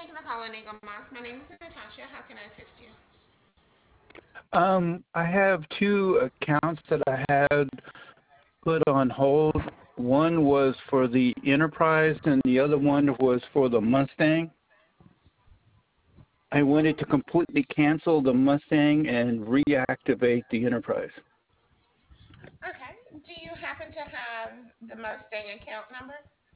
Thank you for calling Eagle Moss. My name is Natasha. How can I assist you? I have two accounts that I had put on hold. One was for the Enterprise and the other one was for the Mustang. I wanted to completely cancel the Mustang and reactivate the Enterprise. Okay. Do you happen to have the Mustang account number?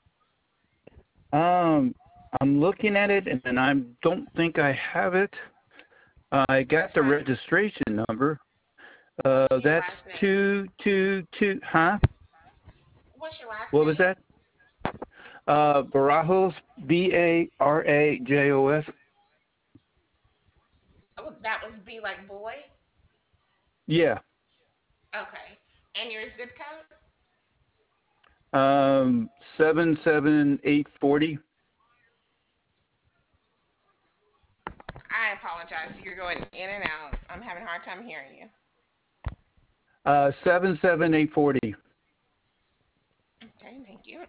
Um, I'm looking at it and I don't think I have it. I got That's the fine. registration number. What's your That's last name? 222, huh? What's your last What was name? that? Barajos, Barajos. Oh, that was B like boy. Yeah. Okay. And your zip code? 77840. I apologize. You're going in and out. I'm having a hard time hearing you. 77840. Okay, thank you.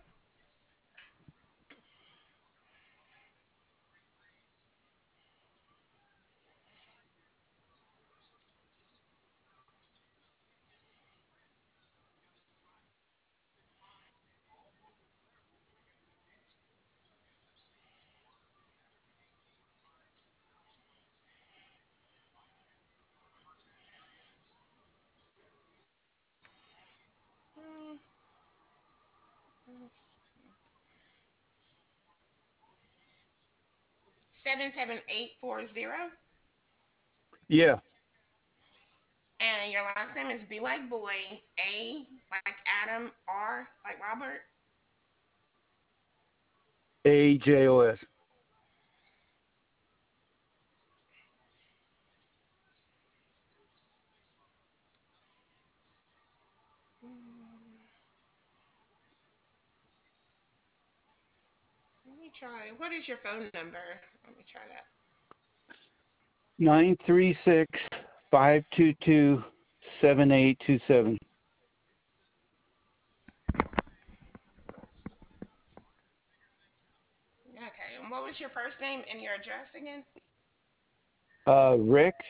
77840. Yeah. And your last name is B like boy, A like Adam, R like Robert. AJOS. Let me try. What is your phone number? Let me try that. 936-522-7827. Okay. And what was your first name and your address again? Rick,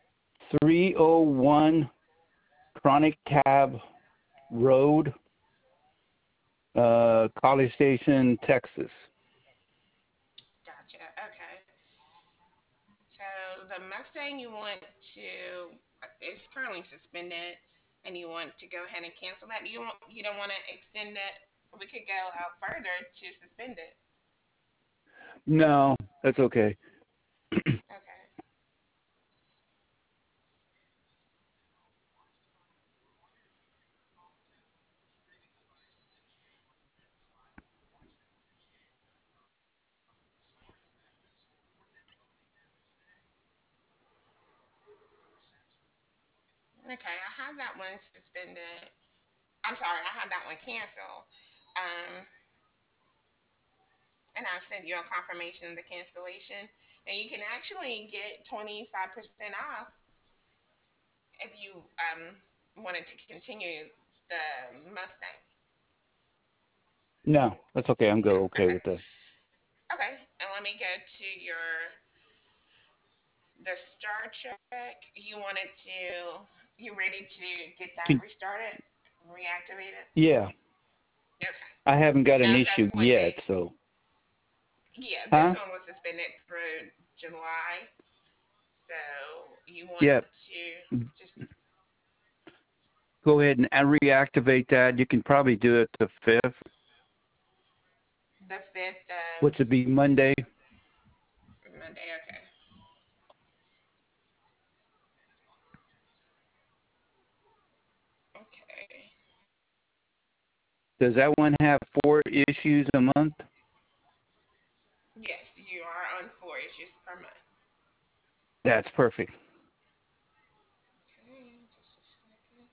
301 Chronic Cab Road, College Station, Texas. Gotcha. Okay. So the Mustang you want to is currently suspended, and you want to go ahead and cancel that. You don't want to extend it. We could go out further to suspend it. No, that's okay. Okay. Okay. I have that one suspended. I'm sorry. I have that one canceled. Um, and I've sent you a confirmation of the cancellation. And you can actually get 25% off if you wanted to continue the Mustang. No, that's okay. I'm No? good. Okay Okay. with that. Okay. And let me go to the Star Trek. You ready to get that Can, restarted? Reactivated? yeah, Okay. I haven't got an As issue of what yet, date? so. Yeah, this Huh? one was suspended through July. So you want Yeah. to just Go ahead and reactivate that. You can probably do it the 5th, the 5th which would be Monday. of Monday. Okay. Okay. Does that one have 4 issues a month? Yes, you are on 4 issues per month. That's perfect. Okay, just a second.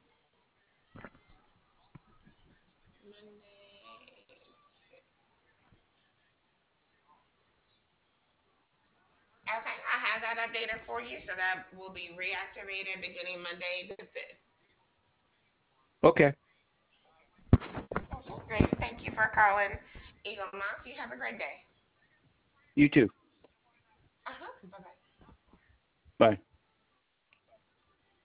Monday. Okay, I have that updated for you, so that will be reactivated beginning Monday the 5th. Okay. Okay, great. Thank you for calling Eagle Moss. You have a great day. You too. Bye.